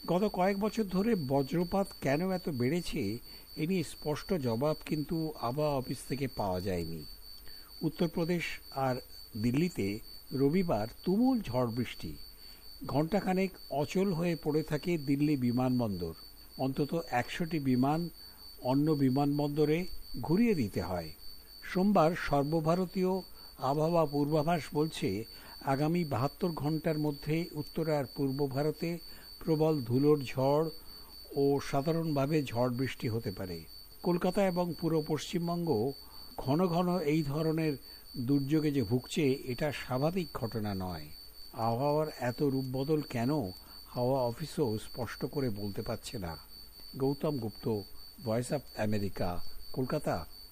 গত কয়েক বছর ধরে বজ্রপাত কেন এত বেড়েছে এ নিয়ে স্পষ্ট জবাব কিন্তু আবহাওয়া অফিস থেকে পাওয়া যায়নি। উত্তরপ্রদেশ আর দিল্লিতে রবিবার তুমুল ঝড় বৃষ্টি, ঘণ্টাখানেক অচল হয়ে পড়ে থাকে দিল্লি বিমানবন্দর। অন্তত ১০০টি বিমান অন্য বিমানবন্দরে ঘুরিয়ে দিতে হয়। সোমবার সর্বভারতীয় আবহাওয়া পূর্বাভাস বলছে আগামী ৭২ ঘন্টার মধ্যে উত্তর আর পূর্ব ভারতে প্রবল ধুলোর ঝড় ও সাধারণভাবে ঝড় বৃষ্টি হতে পারে। কলকাতা এবং পুরো পশ্চিমবঙ্গ ঘন ঘন এই ধরনের দুর্যোগে যে ভুগছে এটা স্বাভাবিক ঘটনা নয়। আবহাওয়ার এত রূপবদল কেন হাওয়া অফিসও স্পষ্ট করে বলতে পারছে না। Gautam Gupta, voice of America, Kolkata.